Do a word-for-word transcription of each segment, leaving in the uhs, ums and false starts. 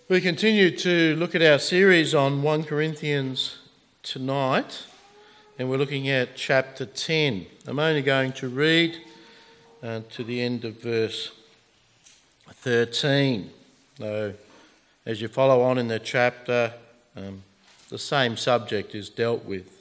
We continue to look at our series on First Corinthians tonight, and we're looking at chapter ten. I'm only going to read uh, to the end of verse thirteen. Though, as you follow on in the chapter, um, the same subject is dealt with.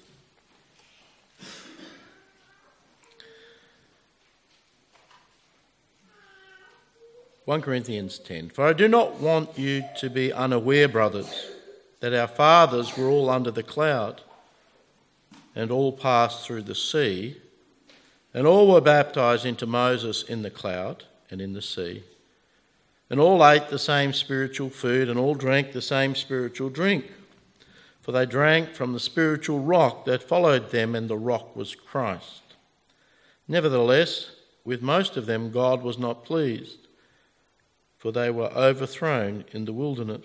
First Corinthians ten. For I do not want you to be unaware, brothers, that our fathers were all under the cloud, and all passed through the sea, and all were baptized into Moses in the cloud and in the sea, and all ate the same spiritual food, and all drank the same spiritual drink. For they drank from the spiritual rock that followed them, and the rock was Christ. Nevertheless, with most of them God was not pleased, for they were overthrown in the wilderness.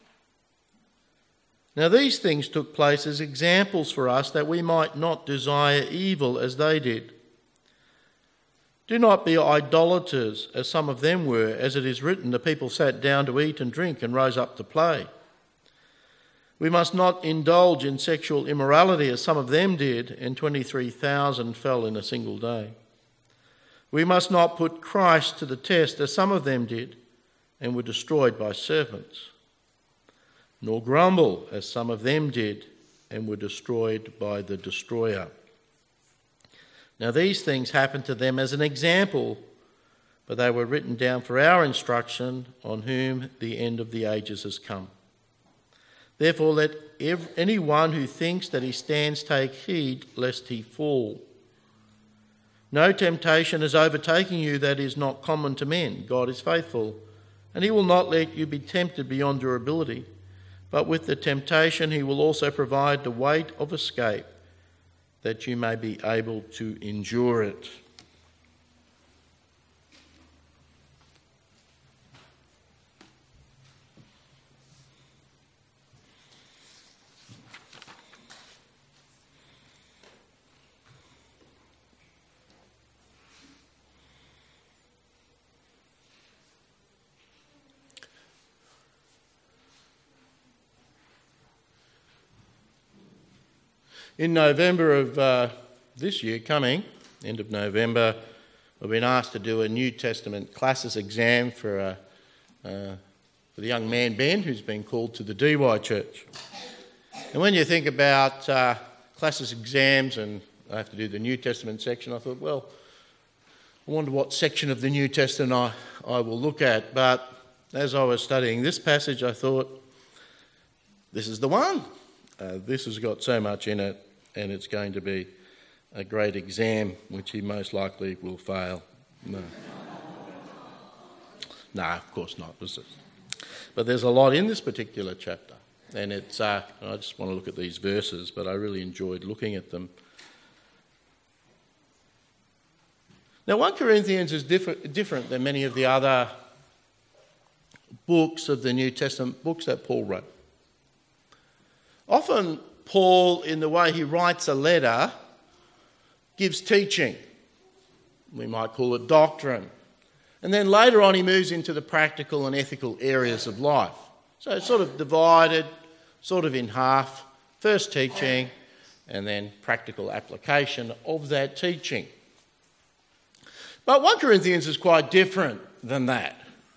Now these things took place as examples for us, that we might not desire evil as they did. Do not be idolaters, as some of them were, as it is written, the people sat down to eat and drink and rose up to play. We must not indulge in sexual immorality, as some of them did, and twenty-three thousand fell in a single day. We must not put Christ to the test, as some of them did, and were destroyed by serpents, nor grumble, as some of them did, and were destroyed by the destroyer. Now these things happened to them as an example, but they were written down for our instruction, on whom the end of the ages has come. Therefore let every, anyone who thinks that he stands take heed, lest he fall. No temptation is overtaking you that is not common to men. God is faithful, and he will not let you be tempted beyond your ability. But with the temptation he will also provide the way of escape, that you may be able to endure it. In November of uh, this year, coming, end of November, I've been asked to do a New Testament classes exam for, uh, uh, for the young man Ben, who's been called to the D Y Church. And when you think about uh, classes exams and I have to do the New Testament section, I thought, well, I wonder what section of the New Testament I, I will look at. But as I was studying this passage, I thought, this is the one. Uh, this has got so much in it, and it's going to be a great exam, which he most likely will fail. No. No, of course not. But there's a lot in this particular chapter, and it's. Uh, I just want to look at these verses, but I really enjoyed looking at them. Now, First Corinthians is different, different than many of the other books of the New Testament, books that Paul wrote. Often Paul, in the way he writes a letter, gives teaching. We might call it doctrine. And then later on he moves into the practical and ethical areas of life. So it's sort of divided, sort of in half. First teaching and then practical application of that teaching. But First Corinthians is quite different than that.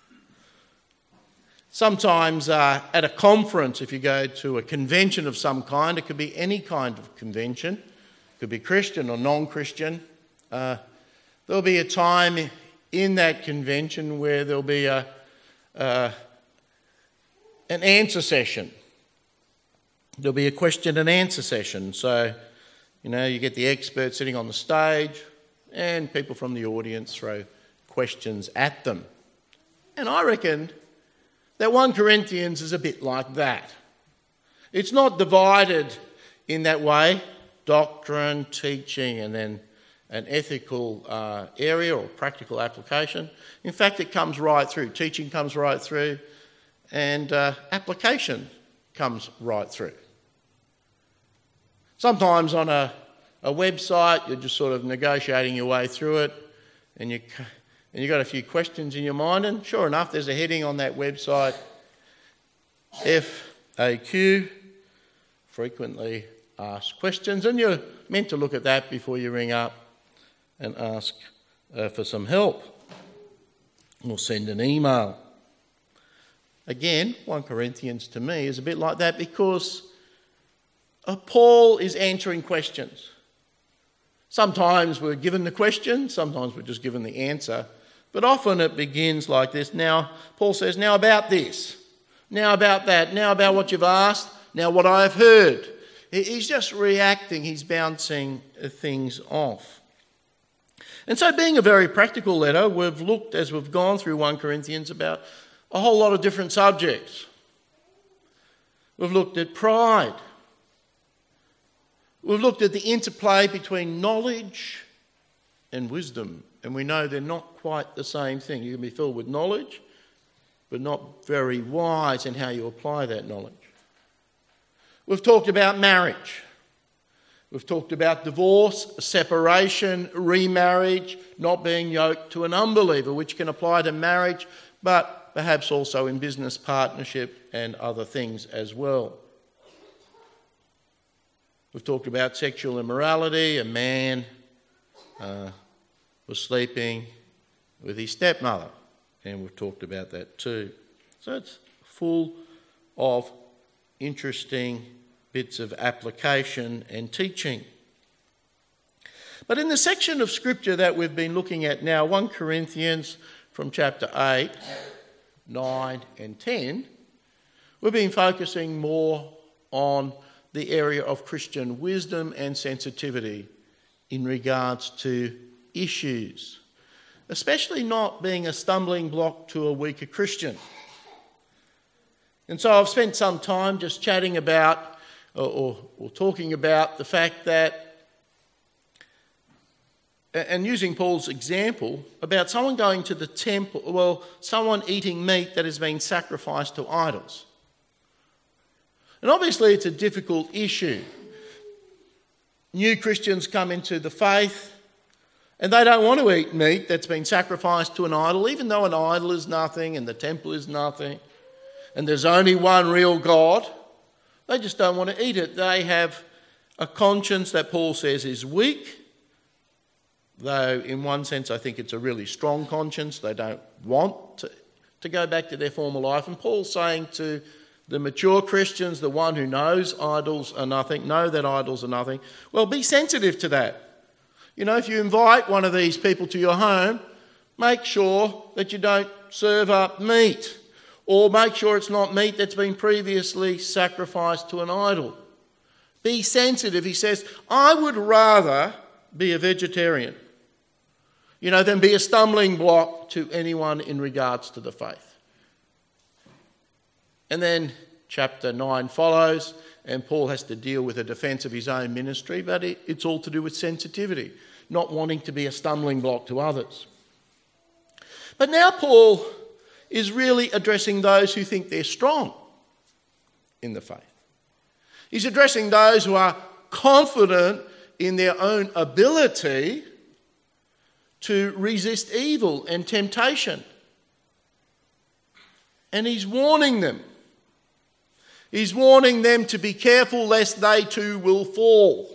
Sometimes uh, at a conference, if you go to a convention of some kind, it could be any kind of convention, it could be Christian or non-Christian, uh, there'll be a time in that convention where there'll be a, uh, an answer session. There'll be a question and answer session. So, you know, you get the experts sitting on the stage and people from the audience throw questions at them. And I reckon that First Corinthians is a bit like that. It's not divided in that way, doctrine, teaching, and then an ethical uh, area or practical application. In fact, it comes right through. Teaching comes right through, and uh, application comes right through. Sometimes on a, a website, you're just sort of negotiating your way through it, and you and you've got a few questions in your mind, and sure enough, there's a heading on that website, F A Q, frequently asked questions, and you're meant to look at that before you ring up and ask uh, for some help or send an email. Again, First Corinthians to me is a bit like that because uh, Paul is answering questions. Sometimes we're given the question, sometimes we're just given the answer, but often it begins like this. Now, Paul says, now about this, now about that, now about what you've asked, now what I have heard. He's just reacting, he's bouncing things off. And so being a very practical letter, we've looked, as we've gone through First Corinthians, about a whole lot of different subjects. We've looked at pride. We've looked at the interplay between knowledge and wisdom. And we know they're not quite the same thing. You can be filled with knowledge, but not very wise in how you apply that knowledge. We've talked about marriage. We've talked about divorce, separation, remarriage, not being yoked to an unbeliever, which can apply to marriage, but perhaps also in business partnership and other things as well. We've talked about sexual immorality. A man uh, was sleeping with his stepmother, and we've talked about that too. So it's full of interesting bits of application and teaching. But in the section of Scripture that we've been looking at now, First Corinthians from chapter eight, nine and ten, we've been focusing more on the area of Christian wisdom and sensitivity in regards to issues, especially not being a stumbling block to a weaker Christian. And so I've spent some time just chatting about or, or, or talking about the fact that, and using Paul's example, about someone going to the temple, well, someone eating meat that has been sacrificed to idols. And obviously it's a difficult issue. New Christians come into the faith and they don't want to eat meat that's been sacrificed to an idol, even though an idol is nothing and the temple is nothing and there's only one real God. They just don't want to eat it. They have a conscience that Paul says is weak, though in one sense I think it's a really strong conscience. They don't want to, to go back to their former life. And Paul's saying to the mature Christians, the one who knows idols are nothing, know that idols are nothing, well, be sensitive to that. You know, if you invite one of these people to your home, make sure that you don't serve up meat, or make sure it's not meat that's been previously sacrificed to an idol. Be sensitive. He says, I would rather be a vegetarian, you know, than be a stumbling block to anyone in regards to the faith. And then chapter nine follows, and Paul has to deal with a defence of his own ministry, but it, it's all to do with sensitivity, not wanting to be a stumbling block to others. But now Paul is really addressing those who think they're strong in the faith. He's addressing those who are confident in their own ability to resist evil and temptation. And he's warning them. He's warning them to be careful lest they too will fall.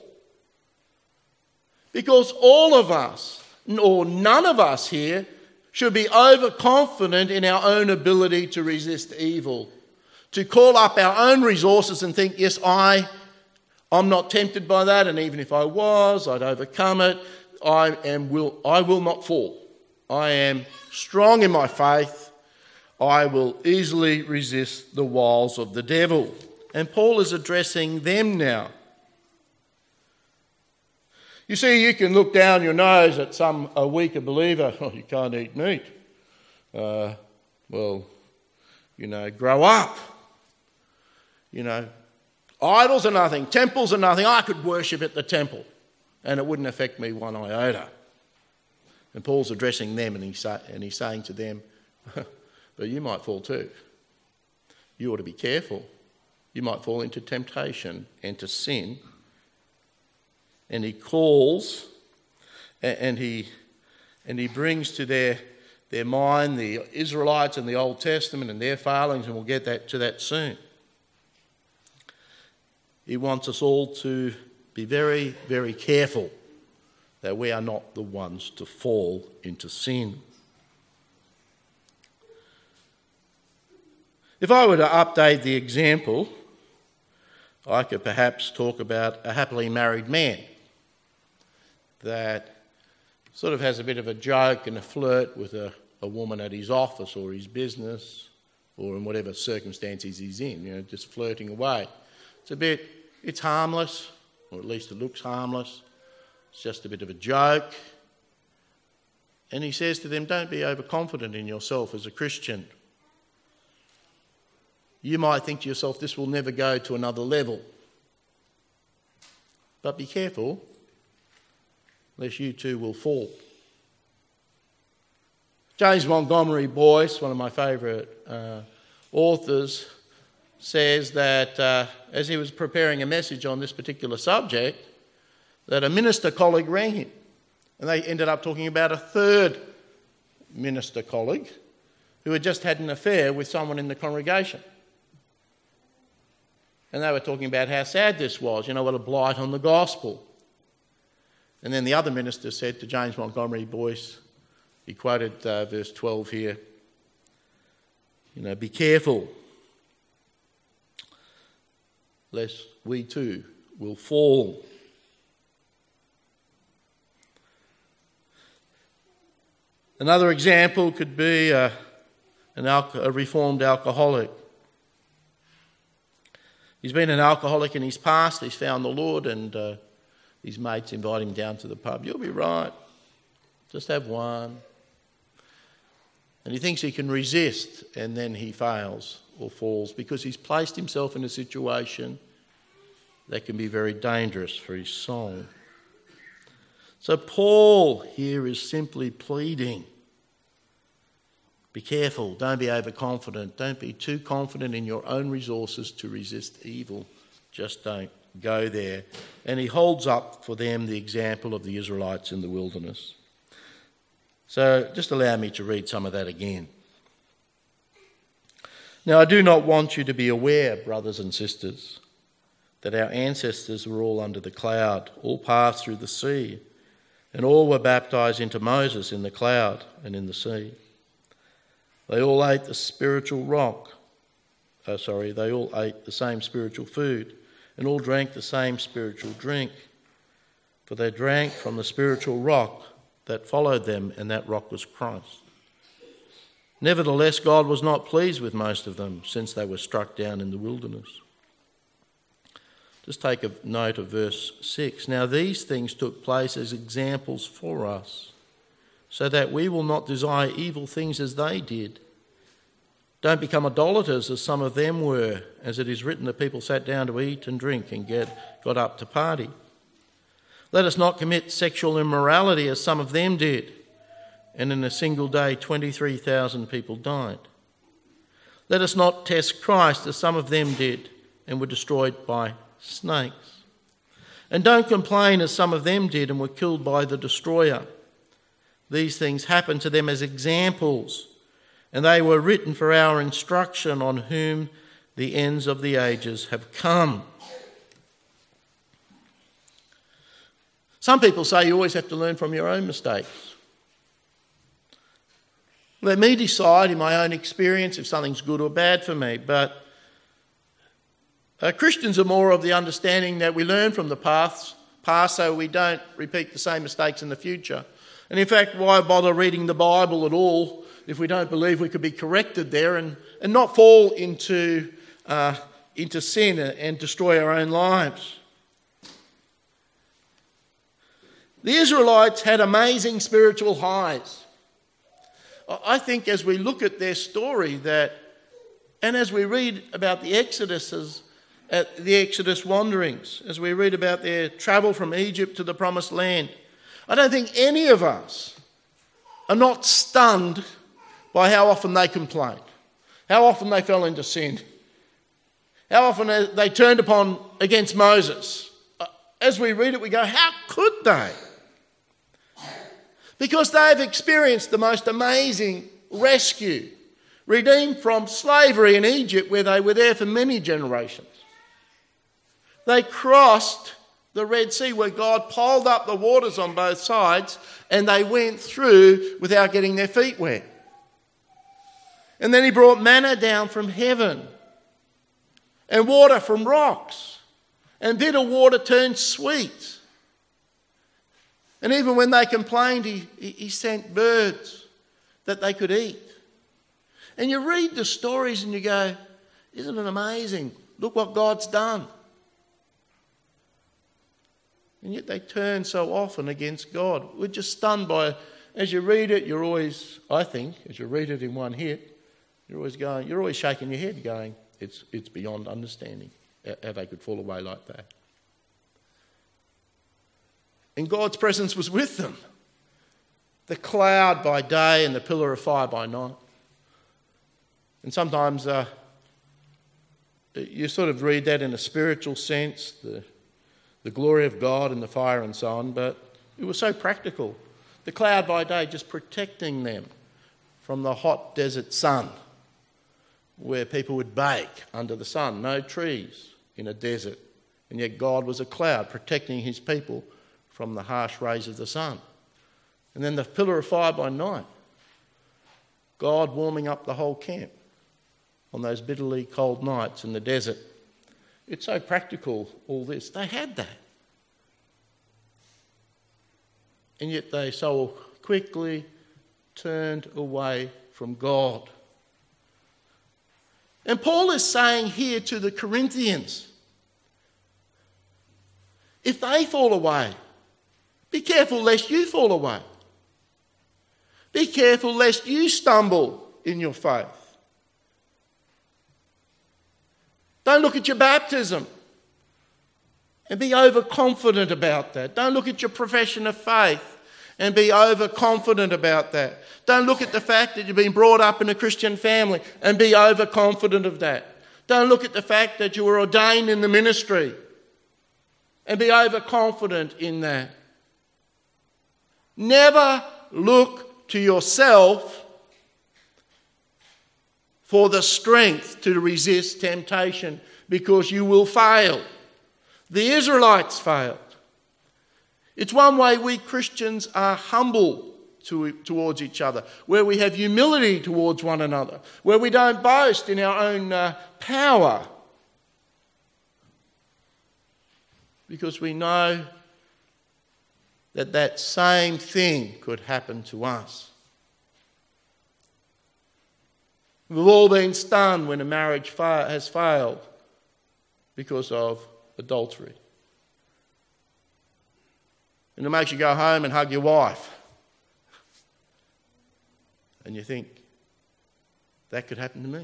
Because all of us, or none of us here, should be overconfident in our own ability to resist evil, to call up our own resources and think, yes, I, I'm not tempted by that, and even if I was, I'd overcome it. I am will I will not fall. I am strong in my faith. I will easily resist the wiles of the devil. And Paul is addressing them now. You see, you can look down your nose at some a weaker believer. Oh, you can't eat meat. Uh, well, you know, grow up. You know, idols are nothing. Temples are nothing. I could worship at the temple and it wouldn't affect me one iota. And Paul's addressing them and he's, and he's saying to them, but you might fall too. You ought to be careful. You might fall into temptation and to sin. And he calls and he and he brings to their their mind, the Israelites and the Old Testament and their failings, and we'll get that to that soon. He wants us all to be very, very careful that we are not the ones to fall into sin. If I were to update the example, I could perhaps talk about a happily married man that sort of has a bit of a joke and a flirt with a, a woman at his office or his business or in whatever circumstances he's in, you know, just flirting away. It's a bit, it's harmless, or at least it looks harmless. It's just a bit of a joke. And he says to them, don't be overconfident in yourself as a Christian. You might think to yourself, this will never go to another level. But be careful, lest you too will fall. James Montgomery Boyce, one of my favourite uh, authors, says that uh, as he was preparing a message on this particular subject, that a minister colleague rang him. And they ended up talking about a third minister colleague who had just had an affair with someone in the congregation. And they were talking about how sad this was, you know, what a blight on the gospel. And then the other minister said to James Montgomery Boyce, he quoted uh, verse twelve here, you know, be careful, lest we too will fall. Another example could be uh, an al- a reformed alcoholic. He's been an alcoholic in his past, he's found the Lord, and uh, his mates invite him down to the pub. You'll be right, just have one. And he thinks he can resist, and then he fails or falls because he's placed himself in a situation that can be very dangerous for his soul. So Paul here is simply pleading, be careful, don't be overconfident, don't be too confident in your own resources to resist evil. Just don't go there. And he holds up for them the example of the Israelites in the wilderness. So just allow me to read some of that again. Now I do not want you to be aware, brothers and sisters, that our ancestors were all under the cloud, all passed through the sea, and all were baptized into Moses in the cloud and in the sea. They all ate the spiritual rock. Oh, sorry, they all ate the same spiritual food and all drank the same spiritual drink. For they drank from the spiritual rock that followed them, and that rock was Christ. Nevertheless, God was not pleased with most of them, since they were struck down in the wilderness. Just take a note of verse six. Now these things took place as examples for us, so that we will not desire evil things as they did. Don't become idolaters as some of them were, as it is written, the people sat down to eat and drink and get, got up to party. Let us not commit sexual immorality as some of them did, and in a single day twenty-three thousand people died. Let us not test Christ as some of them did and were destroyed by snakes. And don't complain as some of them did and were killed by the destroyer. These things happened to them as examples, and they were written for our instruction, on whom the ends of the ages have come. Some people say you always have to learn from your own mistakes. Let me decide in my own experience if something's good or bad for me, but uh, Christians are more of the understanding that we learn from the past, past so we don't repeat the same mistakes in the future. And in fact, why bother reading the Bible at all if we don't believe we could be corrected there and, and not fall into, uh, into sin and destroy our own lives? The Israelites had amazing spiritual highs. I think as we look at their story that, and as we read about the Exodus, at the Exodus wanderings, as we read about their travel from Egypt to the Promised Land, I don't think any of us are not stunned by how often they complained, how often they fell into sin, how often they turned upon against Moses. As we read it, we go, how could they? because they've experienced the most amazing rescue, redeemed from slavery in Egypt where they were there for many generations. They crossed the Red Sea where God piled up the waters on both sides and they went through without getting their feet wet. And then he brought manna down from heaven and water from rocks, and bitter water turned sweet. And even when they complained, he, he sent birds that they could eat. And you read the stories and you go, isn't it amazing? Look what God's done. And yet they turn so often against God. We're just stunned by it. As you read it, you're always, I think, as you read it in one hit, you're always going, you're always shaking your head going, it's it's beyond understanding how they could fall away like that. And God's presence was with them. The cloud by day and the pillar of fire by night. And sometimes uh, you sort of read that in a spiritual sense, the the glory of God and the fire and so on, but it was so practical. The cloud by day just protecting them from the hot desert sun where people would bake under the sun, no trees in a desert, and yet God was a cloud protecting his people from the harsh rays of the sun. And then the pillar of fire by night, God warming up the whole camp on those bitterly cold nights in the desert. It's so practical, all this. They had that. And yet they so quickly turned away from God. And Paul is saying here to the Corinthians, if they fall away, be careful lest you fall away. Be careful lest you stumble in your faith. Don't look at your baptism and be overconfident about that. Don't look at your profession of faith and be overconfident about that. Don't look at the fact that you've been brought up in a Christian family and be overconfident of that. Don't look at the fact that you were ordained in the ministry and be overconfident in that. Never look to yourself for the strength to resist temptation, because you will fail. The Israelites failed. It's one way we Christians are humble to, towards each other, where we have humility towards one another, where we don't boast in our own uh, power, because we know that that same thing could happen to us. We've all been stunned when a marriage fa- has failed because of adultery. And it makes you go home and hug your wife. And you think, that could happen to me.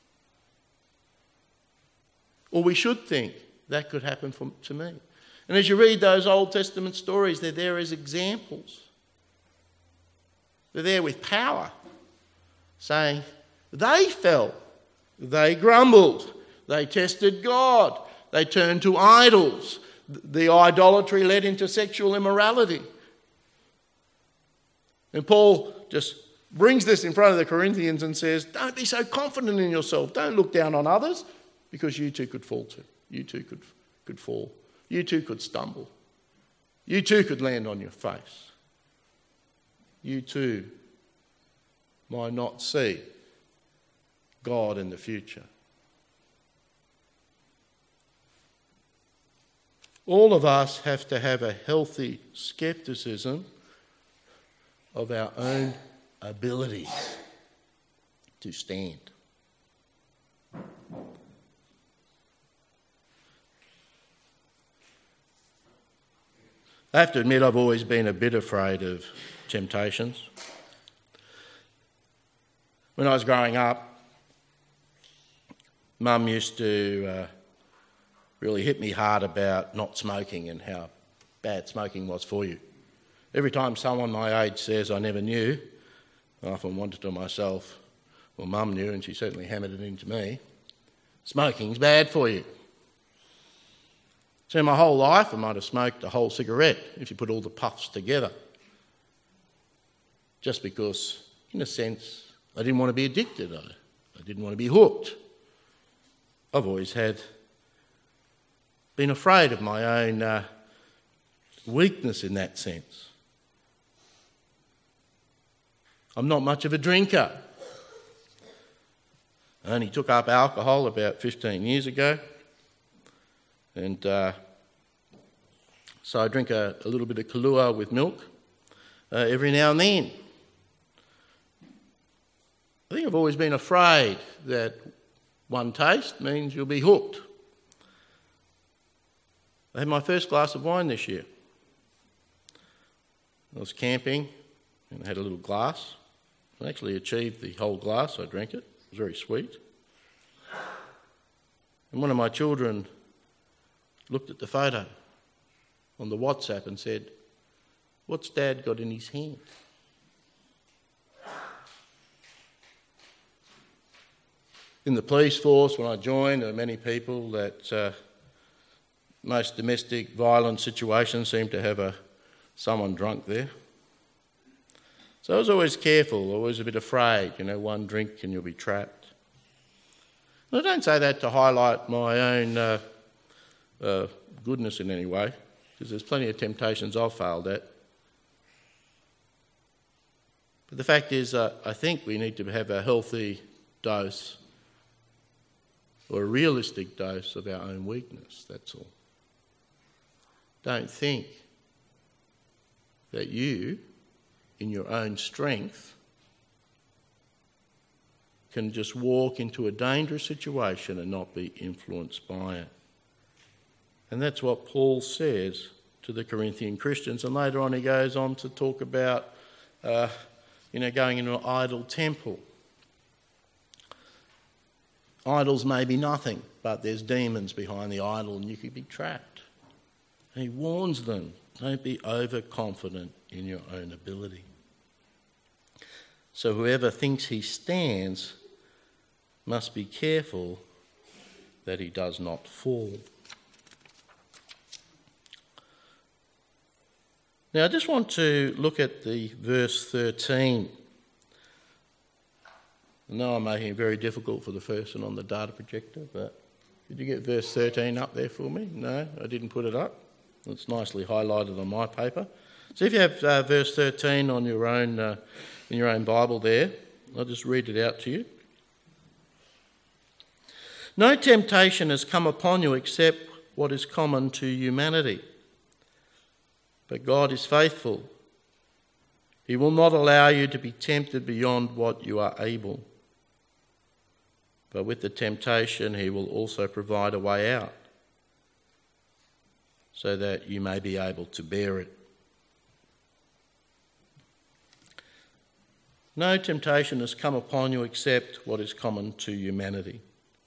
Or we should think, that could happen for, to me. And as you read those Old Testament stories, they're there as examples. They're there with power, saying, they fell, they grumbled, they tested God, they turned to idols. The idolatry led into sexual immorality. And Paul just brings this in front of the Corinthians and says, don't be so confident in yourself. Don't look down on others, because you too could fall too. You too could, could fall. You too could stumble. You too could land on your face. You too might not see God in the future. All of us have to have a healthy skepticism of our own abilities to stand. I have to admit, I've always been a bit afraid of temptations. When I was growing up, Mum used to uh, really hit me hard about not smoking and how bad smoking was for you. Every time someone my age says I never knew, I often wondered to myself, well, Mum knew and she certainly hammered it into me, smoking's bad for you. So my whole life I might have smoked a whole cigarette if you put all the puffs together. just because, in a sense, I didn't want to be addicted. I, I didn't want to be hooked. I've always had been afraid of my own uh, weakness in that sense. I'm not much of a drinker. I only took up alcohol about fifteen years ago. And uh, so I drink a, a little bit of Kahlua with milk uh, every now and then. I think I've always been afraid that one taste means you'll be hooked. I had my first glass of wine this year. I was camping and I had a little glass. I actually achieved the whole glass. I drank it. It was very sweet. And one of my children looked at the photo on the WhatsApp and said, "What's Dad got in his hand?" In the police force, when I joined, there were many people that uh, most domestic violence situations seem to have a someone drunk there. So I was always careful, always a bit afraid, you know, one drink and you'll be trapped. And I don't say that to highlight my own uh, uh, goodness in any way, because there's plenty of temptations I've failed at. But the fact is, uh, I think we need to have a healthy dose or a realistic dose of our own weakness, that's all. Don't think that you, in your own strength, can just walk into a dangerous situation and not be influenced by it. And that's what Paul says to the Corinthian Christians. And later on he goes on to talk about, uh, you know, going into an idol temple. Idols may be nothing, but there's demons behind the idol and you could be trapped. And he warns them, don't be overconfident in your own ability. So whoever thinks he stands must be careful that he does not fall. Now I just want to look at the verse thirteen. I know I'm making it very difficult for the person on the data projector, but did you get verse thirteen up there for me? No, I didn't put it up. It's nicely highlighted on my paper. So if you have uh, verse thirteen on your own, uh, in your own Bible there, I'll just read it out to you. No temptation has come upon you except what is common to humanity. But God is faithful. He will not allow you to be tempted beyond what you are able. But with the temptation, he will also provide a way out, so that you may be able to bear it. No temptation has come upon you except what is common to humanity.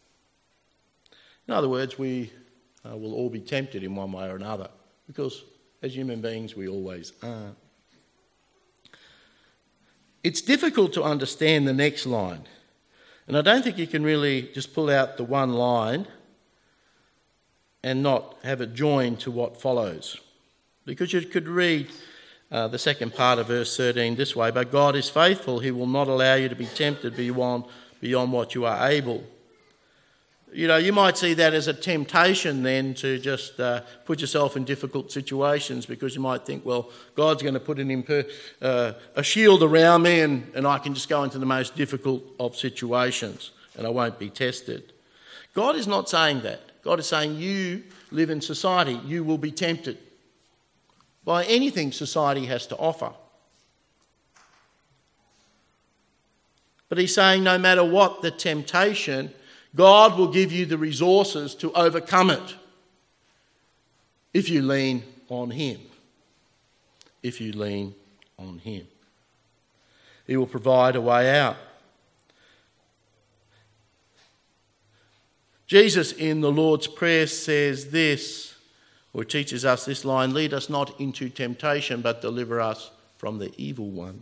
In other words, we uh, will all be tempted in one way or another, because as human beings we always are. It's difficult to understand the next line, and I don't think you can really just pull out the one line and not have it joined to what follows. Because you could read uh, the second part of verse thirteen this way, but God is faithful, he will not allow you to be tempted beyond, beyond what you are able. You know, you might see that as a temptation then to just uh, put yourself in difficult situations, because you might think, well, God's going to put an imper- uh, a shield around me and, and I can just go into the most difficult of situations and I won't be tested. God is not saying that. God is saying you live in society, you will be tempted by anything society has to offer. But he's saying no matter what the temptation, God will give you the resources to overcome it if you lean on him. If you lean on him. He will provide a way out. Jesus in the Lord's Prayer says this, or teaches us this line, lead us not into temptation, but deliver us from the evil one.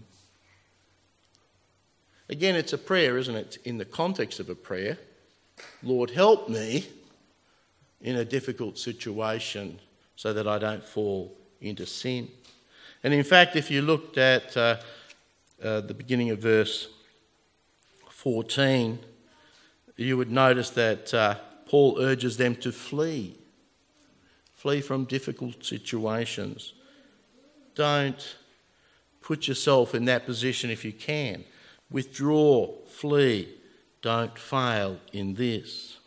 Again, it's a prayer, isn't it? In the context of a prayer. Lord, help me in a difficult situation so that I don't fall into sin. And in fact, if you looked at uh, uh, the beginning of verse fourteen, you would notice that uh, Paul urges them to flee. Flee from difficult situations. Don't put yourself in that position if you can. Withdraw, flee. Don't fail in this.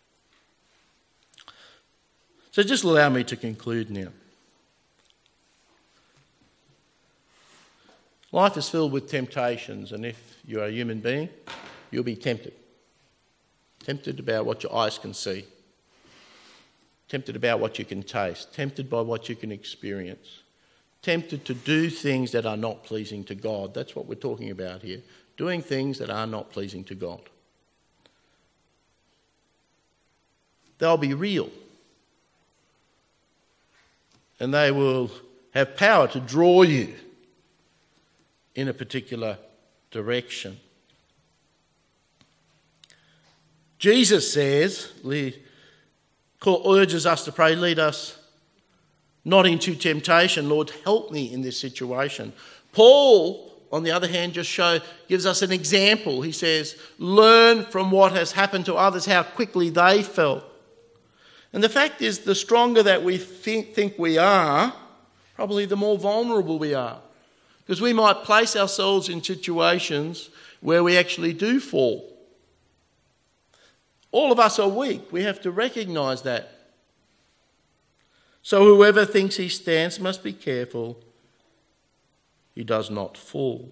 So just allow me to conclude now. Life is filled with temptations, and if you're a human being, you'll be tempted. Tempted about what your eyes can see. Tempted about what you can taste. Tempted by what you can experience. Tempted to do things that are not pleasing to God. That's what we're talking about here. Doing things that are not pleasing to God. They'll be real. And they will have power to draw you in a particular direction. Jesus says, urges us to pray, lead us not into temptation. Lord, help me in this situation. Paul, on the other hand, just show, gives us an example. He says, learn from what has happened to others, how quickly they fell. And the fact is, the stronger that we think, think we are, probably the more vulnerable we are. Because we might place ourselves in situations where we actually do fall. All of us are weak. We have to recognise that. So whoever thinks he stands must be careful he does not fall.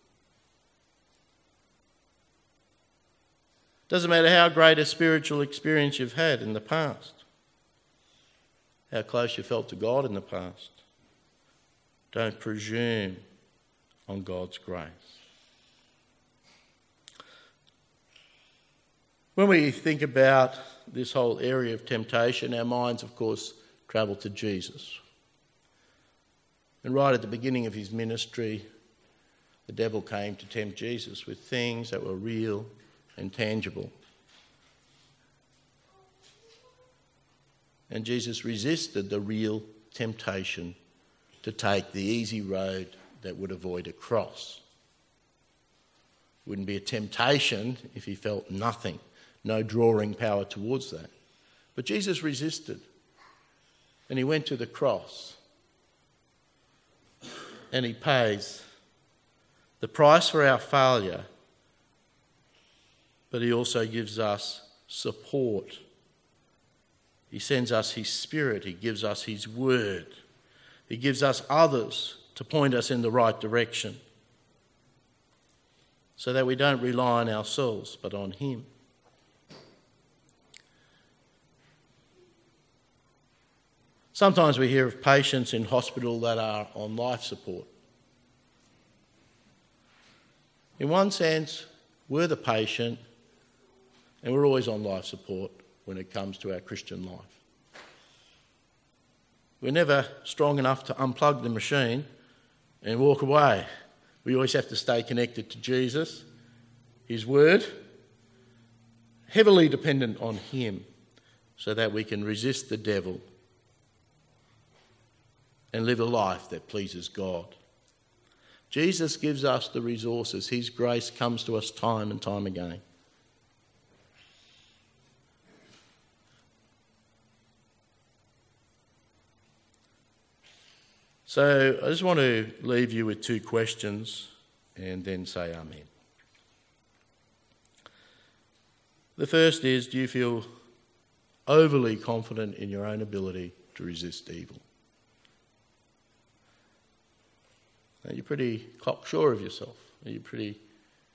Doesn't matter how great a spiritual experience you've had in the past, how close you felt to God in the past. Don't presume on God's grace. When we think about this whole area of temptation, our minds, of course, travel to Jesus. And right at the beginning of his ministry, the devil came to tempt Jesus with things that were real and tangible. And Jesus resisted the real temptation to take the easy road that would avoid a cross. It wouldn't be a temptation if he felt nothing, no drawing power towards that. But Jesus resisted, and he went to the cross, and he pays the price for our failure, but he also gives us support. He sends us his Spirit, he gives us his word, he gives us others to point us in the right direction so that we don't rely on ourselves but on him. Sometimes we hear of patients in hospital that are on life support. In one sense, we're the patient and we're always on life support when it comes to our Christian life. We're never strong enough to unplug the machine and walk away. We always have to stay connected to Jesus, his word, heavily dependent on him so that we can resist the devil and live a life that pleases God. Jesus gives us the resources. His grace comes to us time and time again. So I just want to leave you with two questions and then say amen. The first is, do you feel overly confident in your own ability to resist evil? Are you pretty cocksure of yourself? Are you pretty, do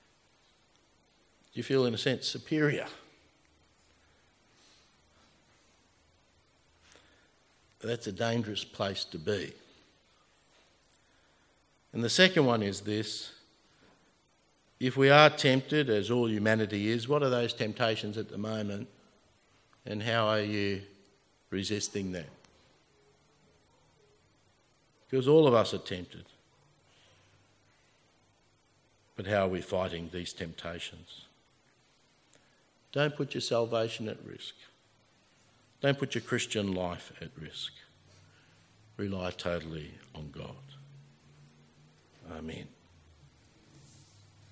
you feel in a sense superior? That's a dangerous place to be. And the second one is this: if we are tempted, as all humanity is, what are those temptations at the moment and how are you resisting them? Because all of us are tempted. But how are we fighting these temptations? Don't put your salvation at risk. Don't put your Christian life at risk. Rely totally on God. Amen.